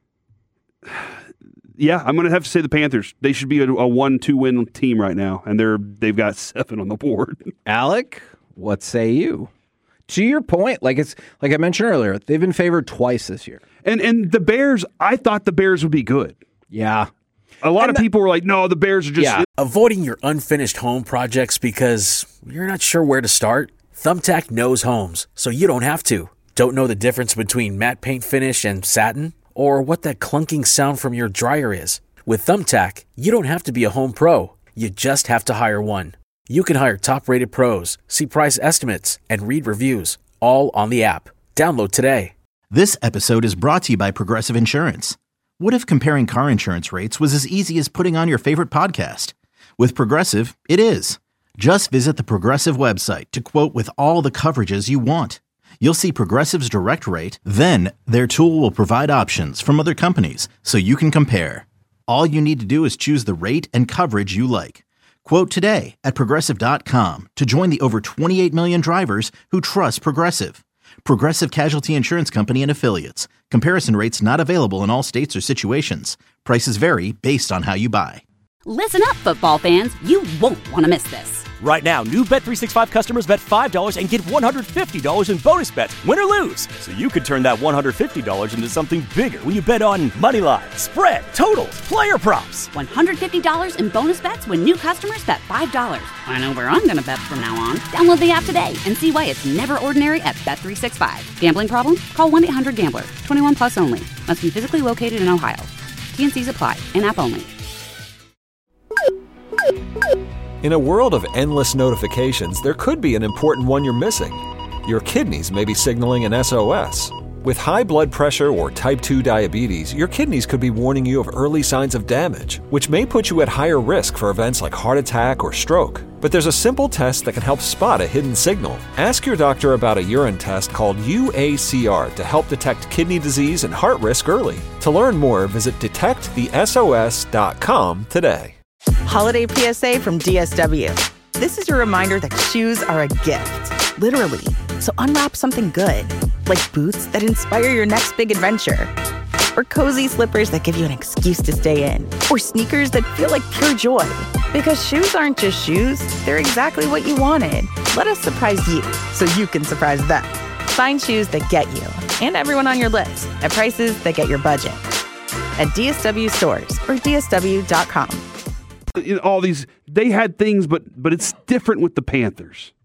yeah, I'm going to have to say the Panthers. They should be a, a one two win team right now, and they're they've got seven on the board. Alec, what say you? To your point, like it's like I mentioned earlier, they've been favored twice this year. And and the Bears, I thought the Bears would be good. Yeah. A lot and of the, people were like, no, the Bears are just... Yeah. Avoiding your unfinished home projects because you're not sure where to start? Thumbtack knows homes, so you don't have to. Don't know the difference between matte paint finish and satin? Or what that clunking sound from your dryer is? With Thumbtack, you don't have to be a home pro. You just have to hire one. You can hire top-rated pros, see price estimates, and read reviews, all on the app. Download today. This episode is brought to you by Progressive Insurance. What if comparing car insurance rates was as easy as putting on your favorite podcast? With Progressive, it is. Just visit the Progressive website to quote with all the coverages you want. You'll see Progressive's direct rate, then their tool will provide options from other companies so you can compare. All you need to do is choose the rate and coverage you like. Quote today at Progressive dot com to join the over twenty-eight million drivers who trust Progressive. Progressive Casualty Insurance Company and Affiliates. Comparison rates not available in all states or situations. Prices vary based on how you buy. Listen up, football fans. You won't want to miss this. Right now, new Bet three sixty-five customers bet five dollars and get one hundred fifty dollars in bonus bets, win or lose. So you could turn that one hundred fifty dollars into something bigger when you bet on money line, spread, totals, player props. one hundred fifty dollars in bonus bets when new customers bet five dollars. I know where I'm going to bet from now on. Download the app today and see why it's never ordinary at Bet three sixty-five. Gambling problem? Call one eight hundred gambler. twenty-one plus only. Must be physically located in Ohio. T and C's apply. In-app only. In a world of endless notifications, there could be an important one you're missing. Your kidneys may be signaling an S O S. With high blood pressure or type two diabetes, your kidneys could be warning you of early signs of damage, which may put you at higher risk for events like heart attack or stroke. But there's a simple test that can help spot a hidden signal. Ask your doctor about a urine test called U A C R to help detect kidney disease and heart risk early. To learn more, visit detect the S O S dot com today. Holiday P S A from D S W. This is your reminder that shoes are a gift, literally. So unwrap something good, like boots that inspire your next big adventure, or cozy slippers that give you an excuse to stay in, or sneakers that feel like pure joy. Because shoes aren't just shoes, they're exactly what you wanted. Let us surprise you so you can surprise them. Find shoes that get you and everyone on your list at prices that get your budget at D S W stores or D S W dot com. You know, all these, they had things, but but it's different with the Panthers.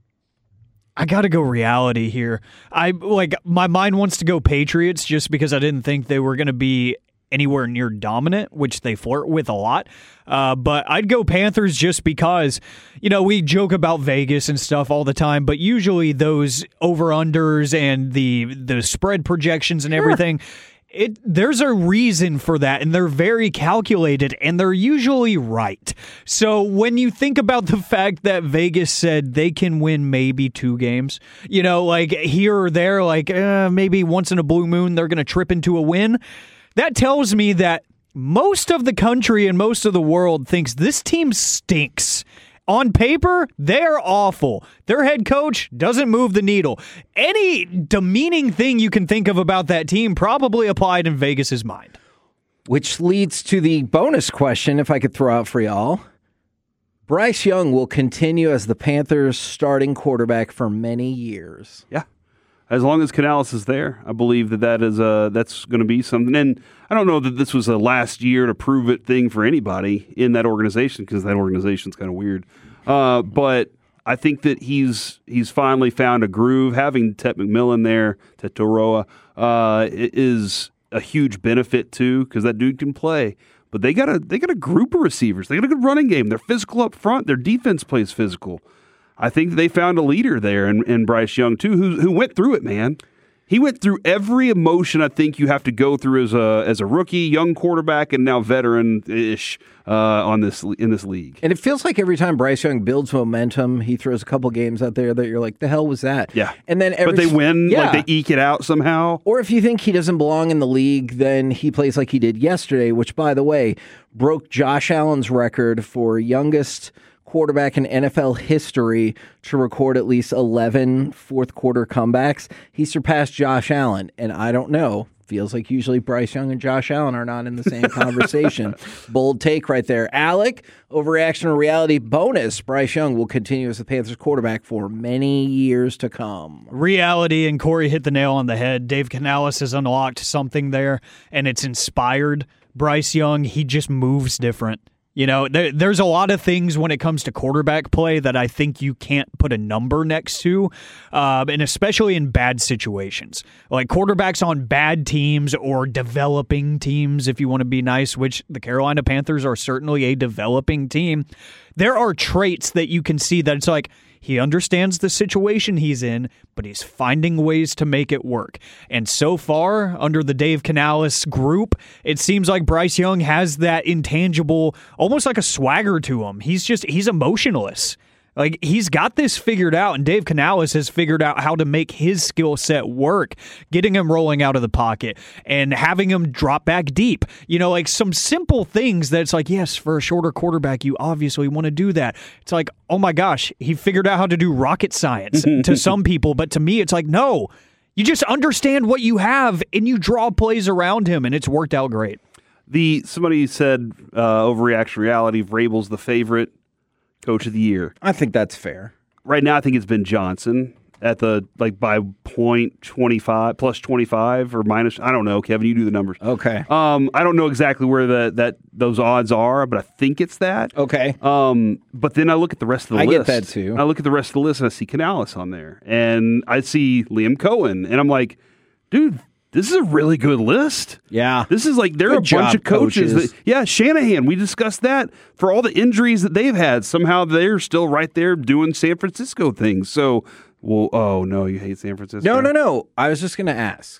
I got to go reality here. I like my mind wants to go Patriots just because I didn't think they were going to be anywhere near dominant, which they flirt with a lot. Uh, but I'd go Panthers just because, you know, we joke about Vegas and stuff all the time, but usually those over-unders and the the spread projections and everything, It, there's a reason for that, and they're very calculated, and they're usually right. So when you think about the fact that Vegas said they can win maybe two games, you know, like here or there, like uh, maybe once in a blue moon, they're going to trip into a win, that tells me that most of the country and most of the world thinks this team stinks. On paper, they're awful. Their head coach doesn't move the needle. Any demeaning thing you can think of about that team probably applied in Vegas's mind. Which leads to the bonus question, if I could throw out for y'all. Bryce Young will continue as the Panthers' starting quarterback for many years. Yeah. As long as Canales is there, I believe that, that is uh, that's going to be something. And I don't know that this was a last year to prove it thing for anybody in that organization because that organization's kind of weird. Uh, but I think that he's he's finally found a groove. Having Ted McMillan there, Ted Toroa, uh, is a huge benefit too because that dude can play. But they got a they got a group of receivers. They got a good running game. They're physical up front. Their defense plays physical. I think they found a leader there in, in Bryce Young, too, who who went through it, man. He went through every emotion I think you have to go through as a as a rookie, young quarterback, and now veteran-ish uh, on this in this league. And it feels like every time Bryce Young builds momentum, he throws a couple games out there that you're like, the hell was that? Yeah. And then every, but they win, yeah. like they eke it out somehow. Or if you think he doesn't belong in the league, then he plays like he did yesterday, which, by the way, broke Josh Allen's record for youngest quarterback in N F L history to record at least eleven fourth-quarter comebacks. He surpassed Josh Allen, and I don't know. Feels like usually Bryce Young and Josh Allen are not in the same conversation. Bold take right there. Alec, overreaction or reality bonus. Bryce Young will continue as the Panthers quarterback for many years to come. Reality, and Corey hit the nail on the head. Dave Canales has unlocked something there, and it's inspired Bryce Young. He just moves different. You know, there, there's a lot of things when it comes to quarterback play that I think you can't put a number next to, uh, and especially in bad situations. Like quarterbacks on bad teams or developing teams, if you want to be nice, which the Carolina Panthers are certainly a developing team. There are traits that you can see that it's like, he understands the situation he's in, but he's finding ways to make it work. And so far, under the Dave Canales group, it seems like Bryce Young has that intangible, almost like a swagger to him. He's just, he's emotionless. Like, he's got this figured out, and Dave Canales has figured out how to make his skill set work, getting him rolling out of the pocket and having him drop back deep. You know, like some simple things that it's like, yes, for a shorter quarterback, you obviously want to do that. It's like, oh my gosh, he figured out how to do rocket science to some people, but to me, it's like, no, you just understand what you have and you draw plays around him, and it's worked out great. The Somebody said uh, overreaction reality, Vrabel's the favorite coach of the year. I think that's fair. Right now, I think it's been Johnson at the, like, by point twenty-five, plus twenty-five or minus. I don't know, Kevin, you do the numbers. Okay. Um, I don't know exactly where the, that those odds are, but I think it's that. Okay. Um, but then I look at the rest of the I list. get that too. I look at the rest of the list and I see Canales on there. And I see Liam Cohen. And I'm like, dude, this is a really good list. Yeah. This is like, there Good are a job, bunch of coaches. coaches. That, yeah, Shanahan, we discussed that. For all the injuries that they've had, somehow they're still right there doing San Francisco things. So, well, oh, no, you hate San Francisco? No, no, no. I was just going to ask.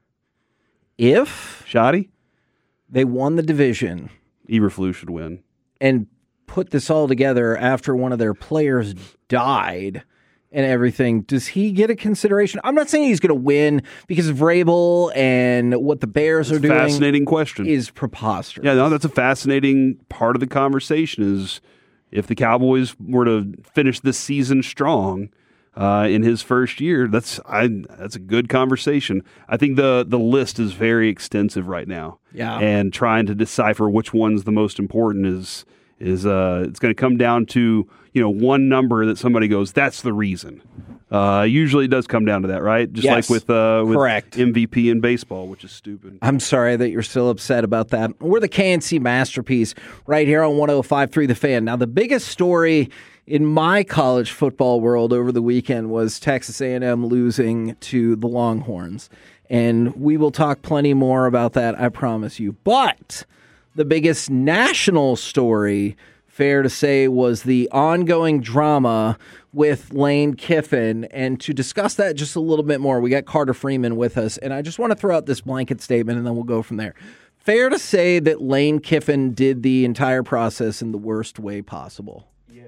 If Shoddy? They won the division. Eberflus should win. And put this all together after one of their players died and everything, does he get a consideration? I'm not saying he's going to win because of Vrabel and what the Bears That's are doing. Fascinating question. Is preposterous. Yeah, no, that's a fascinating part of the conversation is if the Cowboys were to finish this season strong uh, in his first year, that's I, that's a good conversation. I think the, the list is very extensive right now. Yeah. And trying to decipher which one's the most important is is uh, it's going to come down to, you know, one number that somebody goes, that's the reason. Uh, usually it does come down to that, right? Just Yes. like with, uh, with Correct. M V P in baseball, which is stupid. I'm sorry that you're still upset about that. We're the K N C Masterpiece right here on one oh five point three The Fan. Now, the biggest story in my college football world over the weekend was Texas A and M losing to the Longhorns. And we will talk plenty more about that, I promise you. But the biggest national story, fair to say, was the ongoing drama with Lane Kiffin. And to discuss that just a little bit more, we got Carter Freeman with us. And I just want to throw out this blanket statement, and then we'll go from there. Fair to say that Lane Kiffin did the entire process in the worst way possible.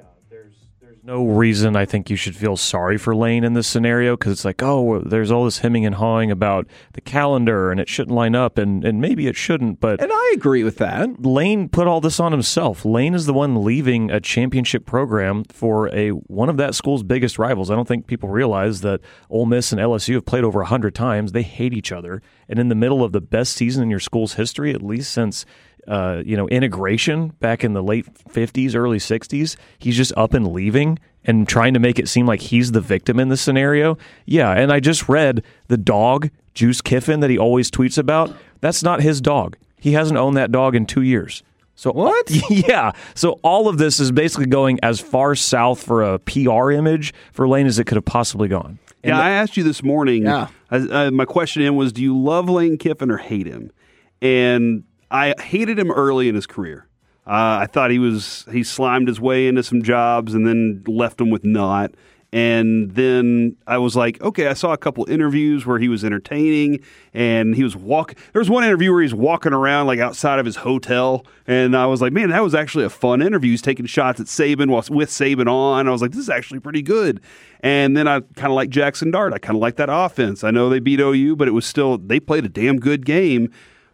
No reason I think you should feel sorry for Lane in this scenario because it's like, oh, there's all this hemming and hawing about the calendar and it shouldn't line up and, and maybe it shouldn't. But and I agree with that. Lane put all this on himself. Lane is the one leaving a championship program for a one of that school's biggest rivals. I don't think people realize that Ole Miss and L S U have played over one hundred times. They hate each other. And in the middle of the best season in your school's history, at least since Uh, you know, integration back in the late fifties, early sixties, he's just up and leaving and trying to make it seem like he's the victim in this scenario. Yeah, and I just read the dog, Juice Kiffin, that he always tweets about. That's not his dog. He hasn't owned that dog in two years. So what? Yeah. So all of this is basically going as far south for a P R image for Lane as it could have possibly gone. Yeah, the, I asked you this morning. Yeah. I, uh, my question in was, do you love Lane Kiffin or hate him? And I hated him early in his career. Uh, I thought he was he slimed his way into some jobs and then left them with naught. And then I was like, okay, I saw a couple interviews where he was entertaining and he was walking. There was one interview where he's walking around like outside of his hotel. And I was like, man, that was actually a fun interview. He's taking shots at Saban while with Saban on. I was like, this is actually pretty good. And then I kind of like Jackson Dart. I kind of like that offense. I know they beat O U, but it was still, they played a damn good game.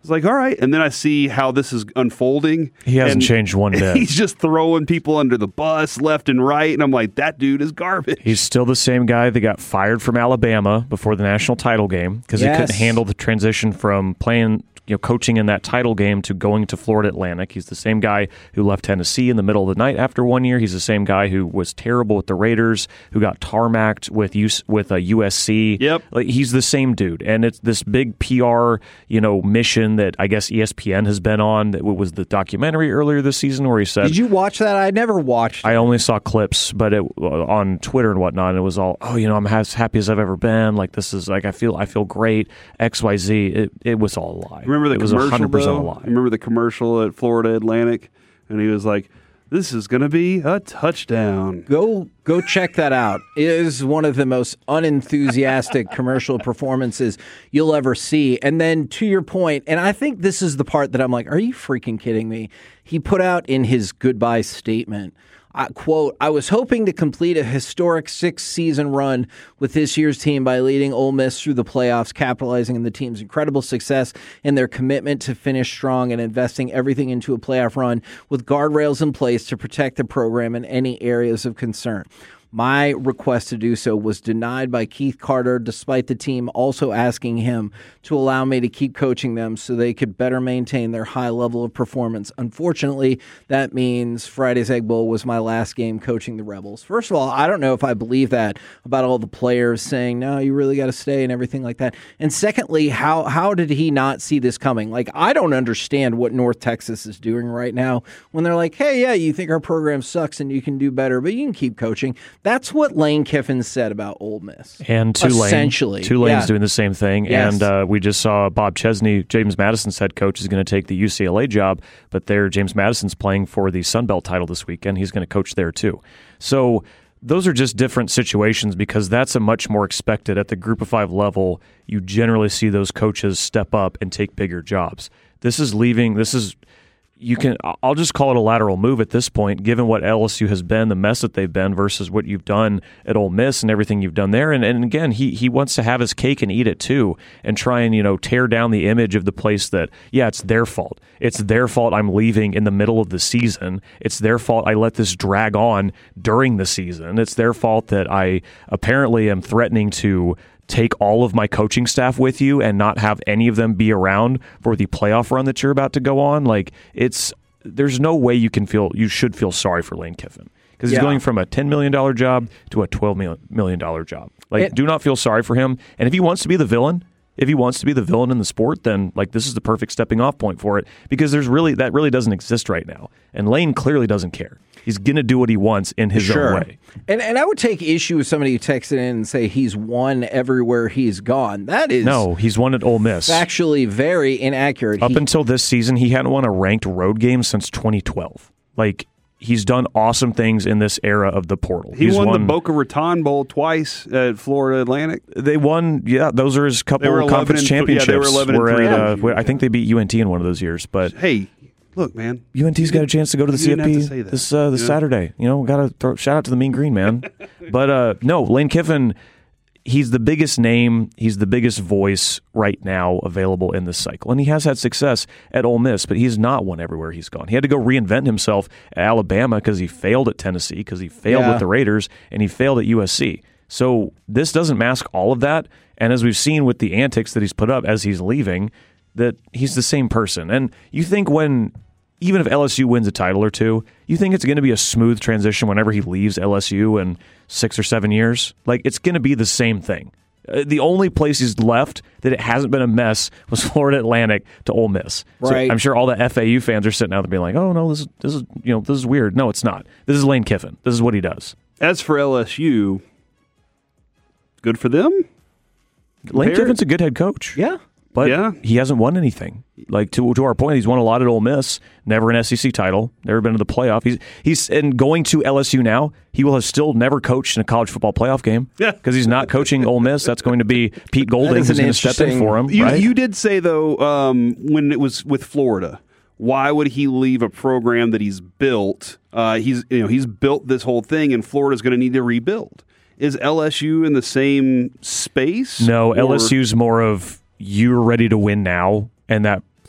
It's like, all right. And then I see how this is unfolding. He hasn't and changed one bit. He's just throwing people under the bus left and right. And I'm like, that dude is garbage. He's still the same guy that got fired from Alabama before the national title game because Yes. he couldn't handle the transition from playing, you know, coaching in that title game to going to Florida Atlantic. He's the same guy who left Tennessee in the middle of the night after one year. He's the same guy who was terrible with the Raiders, who got tarmacked with U- with a U S C. Yep. Like, he's the same dude. And it's this big P R, you know, mission that I guess E S P N has been on. That was the documentary earlier this season where he said, Did you watch that? I never watched. I only saw clips, but it on Twitter and whatnot. And it was all, oh, you know, I'm as happy as I've ever been. Like, this is like I feel, I feel great. X, Y, Z. It it was all a lie. Remember the it was one commercial, hundred percent though? a lie. Remember the commercial at Florida Atlantic? And he was like, this is going to be a touchdown. Go go check that out. It is one of the most unenthusiastic commercial performances you'll ever see. And then to your point, and I think this is the part that I'm like, are you freaking kidding me? He put out in his goodbye statement, Uh, quote, I was hoping to complete a historic six-season run with this year's team by leading Ole Miss through the playoffs, capitalizing on the team's incredible success and their commitment to finish strong and investing everything into a playoff run with guardrails in place to protect the program in any areas of concern. My request to do so was denied by Keith Carter, despite the team also asking him to allow me to keep coaching them so they could better maintain their high level of performance. Unfortunately, that means Friday's Egg Bowl was my last game coaching the Rebels. First of all, I don't know if I believe that about all the players saying, no, you really got to stay and everything like that. And secondly, how how did he not see this coming? Like, I don't understand what North Texas is doing right now when they're like, hey, yeah, you think our program sucks and you can do better, but you can keep coaching. That's what Lane Kiffin said about Ole Miss. And Tulane. Essentially. Tulane's yeah. doing the same thing. Yes. And uh, we just saw Bob Chesney, James Madison's head coach, is going to take the U C L A job, but there James Madison's playing for the Sun Belt title this weekend. He's going to coach there too. So those are just different situations because that's a much more expected at the group of five level. You generally see those coaches step up and take bigger jobs. This is leaving, this is You can. I'll just call it a lateral move at this point, given what L S U has been, the mess that they've been, versus what you've done at Ole Miss and everything you've done there. And, and again, he he wants to have his cake and eat it too, and try and you know tear down the image of the place that yeah, it's their fault. It's their fault I'm leaving in the middle of the season. It's their fault I let this drag on during the season. It's their fault that I apparently am threatening to take all of my coaching staff with you and not have any of them be around for the playoff run that you're about to go on. Like, it's there's no way you can feel you should feel sorry for Lane Kiffin because he's yeah. going from a ten million dollars job to a twelve million dollars job. Like, it, do not feel sorry for him. And if he wants to be the villain, if he wants to be the villain in the sport, then like this is the perfect stepping off point for it because there's really that really doesn't exist right now. And Lane clearly doesn't care. He's going to do what he wants in his sure. own way. And and I would take issue with somebody who texted in and say he's won everywhere he's gone. That is no, he's won at Ole Miss. Actually, very inaccurate. Up he, until this season, he hadn't won a ranked road game since twenty twelve. Like, he's done awesome things in this era of the portal. He he's won, won the Boca Raton Bowl twice at Florida Atlantic. They won, yeah, those are his couple of conference and, championships. Yeah, they were eleven and three. At, uh, I think they beat U N T in one of those years. But hey, look, man, U N T's got a chance to go to the C F P this uh, this yeah. Saturday. You know, got to throw shout out to the Mean Green, man. But uh, no, Lane Kiffin, he's the biggest name, he's the biggest voice right now available in this cycle, and he has had success at Ole Miss, but he's not won everywhere he's gone. He had to go reinvent himself at Alabama because he failed at Tennessee, because he failed yeah. with the Raiders, and he failed at U S C. So this doesn't mask all of that, and as we've seen with the antics that he's put up as he's leaving, that he's the same person. And you think when, even if L S U wins a title or two, you think it's going to be a smooth transition whenever he leaves L S U in six or seven years? Like, it's going to be the same thing. Uh, the only place he's left that it hasn't been a mess was Florida Atlantic to Ole Miss. Right. So I'm sure all the F A U fans are sitting out there being like, "Oh no, this is this is you know this is weird." No, it's not. This is Lane Kiffin. This is what he does. As for L S U, good for them. Lane Compared? Kiffin's a good head coach. Yeah. But yeah. he hasn't won anything. Like, to to our point, he's won a lot at Ole Miss, never an S E C title, never been to the playoff. He's he's and going to L S U now, he will have still never coached in a college football playoff game. Yeah. Because he's not coaching Ole Miss. That's going to be Pete Golding who's going to step in for him. You, right? you did say, though, um, when it was with Florida, why would he leave a program that he's built? Uh, he's you know he's built this whole thing, and Florida's going to need to rebuild. Is L S U in the same space? No, or? L S U's more of, you're ready to win now, and that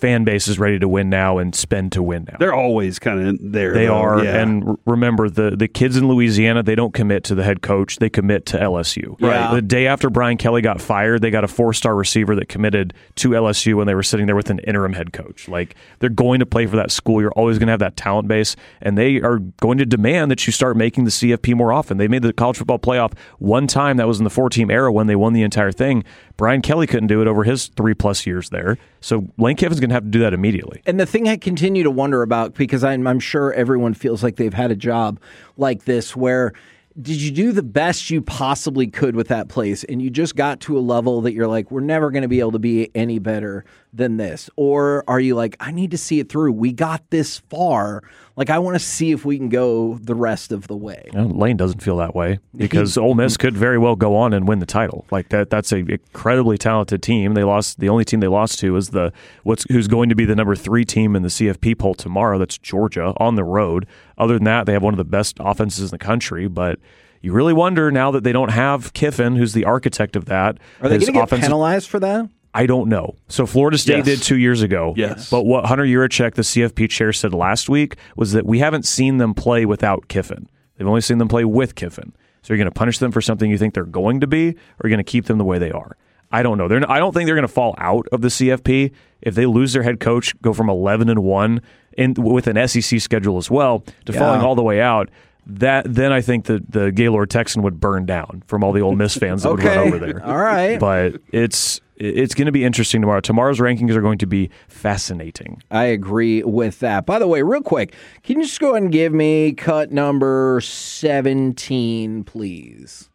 fan base is ready to win now and spend to win now. They're always kind of there. They though. are. Yeah. And r- remember, the, the kids in Louisiana, they don't commit to the head coach. They commit to L S U. Right. The day after Brian Kelly got fired, they got a four-star receiver that committed to L S U when they were sitting there with an interim head coach. Like, they're going to play for that school. You're always going to have that talent base, and they are going to demand that you start making the C F P more often. They made the college football playoff one time. That was in the four-team era when they won the entire thing. Brian Kelly couldn't do it over his three-plus years there. So Lane Kiffin's going to have to do that immediately. And the thing I continue to wonder about, because I'm, I'm sure everyone feels like they've had a job like this where did you do the best you possibly could with that place and you just got to a level that you're like, we're never going to be able to be any better than this? Or are you like, I need to see it through. We got this far. Like, I want to see if we can go the rest of the way. You know, Lane doesn't feel that way because Ole Miss could very well go on and win the title. Like that, that's an incredibly talented team. They lost. The only team they lost to is the what's who's going to be the number three team in the C F P poll tomorrow. That's Georgia on the road. Other than that, they have one of the best offenses in the country. But you really wonder now that they don't have Kiffin, who's the architect of that. Are they going to get offensive- penalized for that? I don't know. So Florida State Yes. did two years ago. Yes. But what Hunter Yurachek, the C F P chair, said last week was that we haven't seen them play without Kiffin. They've only seen them play with Kiffin. So you're going to punish them for something you think they're going to be, or you're going to keep them the way they are? I don't know. They're, I don't think they're going to fall out of the C F P. If they lose their head coach, go from eleven and one in, with an S E C schedule as well, to Yeah. falling all the way out, that then I think the, the Gaylord Texan would burn down from all the Ole Miss fans that Okay. would run over there. All right. But it's it's going to be interesting tomorrow. Tomorrow's rankings are going to be fascinating. I agree with that. By the way, real quick, can you just go ahead and give me cut number seventeen, please?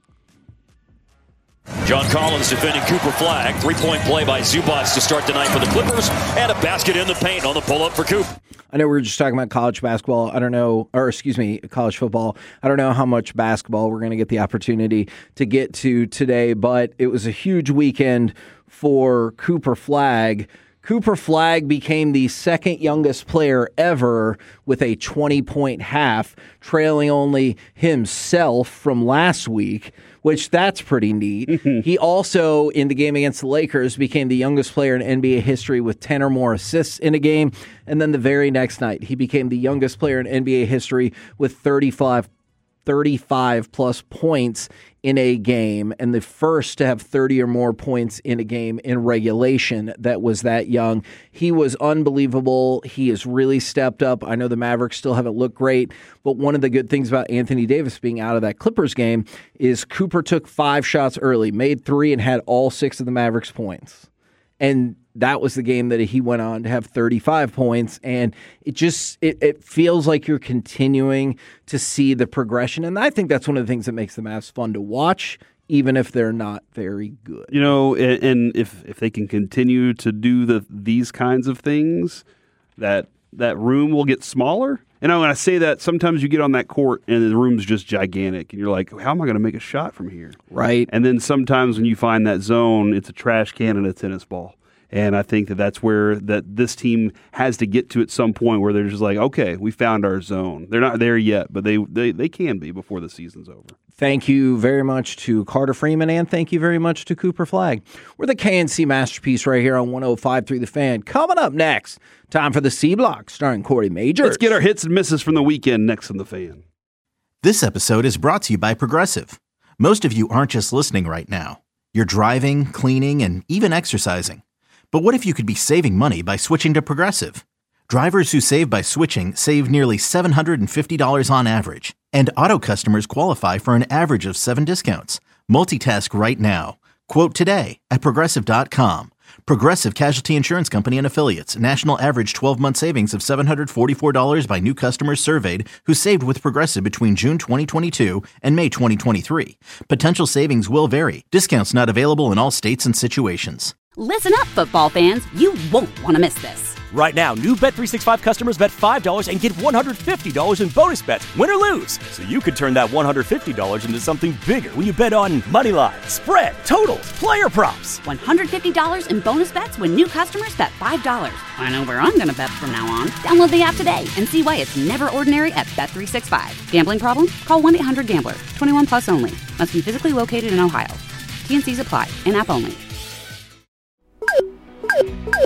John Collins defending Cooper Flagg. Three-point play by Zubats to start the night for the Clippers. And a basket in the paint on the pull-up for Coop. I know we were just talking about college basketball. I don't know, or excuse me, college football. I don't know how much basketball we're going to get the opportunity to get to today, but it was a huge weekend for Cooper Flagg. Cooper Flagg became the second youngest player ever with a twenty-point half, trailing only himself from last week, which that's pretty neat. He also, in the game against the Lakers, became the youngest player in N B A history with ten or more assists in a game. And then the very next night, he became the youngest player in N B A history with thirty-five, thirty-five plus points in a game, and the first to have thirty or more points in a game in regulation that was that young. He was unbelievable. He has really stepped up. I know the Mavericks still haven't looked great, but one of the good things about Anthony Davis being out of that Clippers game is Cooper took five shots early, made three, and had all six of the Mavericks' points. And that was the game that he went on to have thirty-five points, and it just it, it feels like you're continuing to see the progression, and I think that's one of the things that makes the Mavs fun to watch, even if they're not very good. You know, and, and if if they can continue to do the these kinds of things, that that room will get smaller. And when I say that, sometimes you get on that court and the room's just gigantic, and you're like, how am I going to make a shot from here? Right. And then sometimes when you find that zone, it's a trash can and a tennis ball. And I think that that's where that this team has to get to at some point where they're just like, okay, we found our zone. They're not there yet, but they, they, they can be before the season's over. Thank you very much to Carter Freeman, and thank you very much to Cooper Flagg. We're the K N C Masterpiece right here on one oh five point three The Fan. Coming up next, time for the C Block, starring Corey Majors. Let's get our hits and misses from the weekend next on The Fan. This episode is brought to you by Progressive. Most of you aren't just listening right now. You're driving, cleaning, and even exercising. But what if you could be saving money by switching to Progressive? Drivers who save by switching save nearly seven hundred fifty dollars on average. And auto customers qualify for an average of seven discounts. Multitask right now. Quote today at Progressive dot com. Progressive Casualty Insurance Company and Affiliates. National average twelve-month savings of seven hundred forty-four dollars by new customers surveyed who saved with Progressive between June twenty twenty-two and May twenty twenty-three. Potential savings will vary. Discounts not available in all states and situations. Listen up, football fans. You won't want to miss this. Right now, new Bet three sixty-five customers bet five dollars and get one hundred fifty dollars in bonus bets, win or lose. So you could turn that one hundred fifty dollars into something bigger when you bet on money line, spread, totals, player props. one hundred fifty dollars in bonus bets when new customers bet five dollars. I know where I'm going to bet from now on. Download the app today and see why it's never ordinary at Bet three sixty-five. Gambling problem? Call one eight hundred gambler. twenty-one plus only. Must be physically located in Ohio. T and C's apply. In-app only.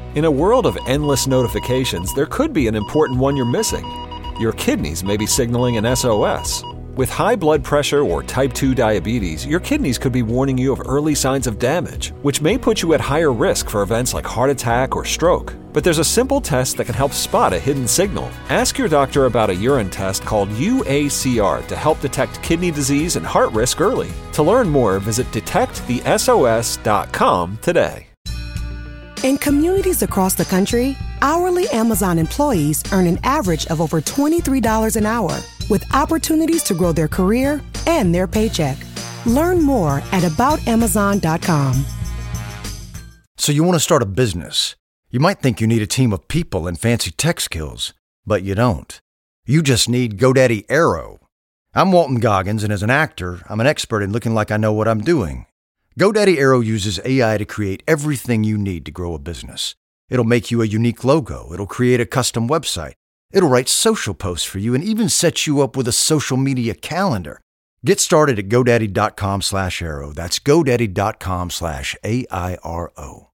In a world of endless notifications, there could be an important one you're missing. Your kidneys may be signaling an S O S. With high blood pressure or type two diabetes, your kidneys could be warning you of early signs of damage, which may put you at higher risk for events like heart attack or stroke. But there's a simple test that can help spot a hidden signal. Ask your doctor about a urine test called U A C R to help detect kidney disease and heart risk early. To learn more, visit detect the S O S dot com today. In communities across the country, hourly Amazon employees earn an average of over twenty-three dollars an hour, with opportunities to grow their career and their paycheck. Learn more at about amazon dot com. So you want to start a business. You might think you need a team of people and fancy tech skills, but you don't. You just need GoDaddy Aero. I'm Walton Goggins, and as an actor, I'm an expert in looking like I know what I'm doing. GoDaddy Aero uses A I to create everything you need to grow a business. It'll make you a unique logo. It'll create a custom website. It'll write social posts for you and even set you up with a social media calendar. Get started at GoDaddy dot com slash Aero. That's GoDaddy dot com slash A I R O.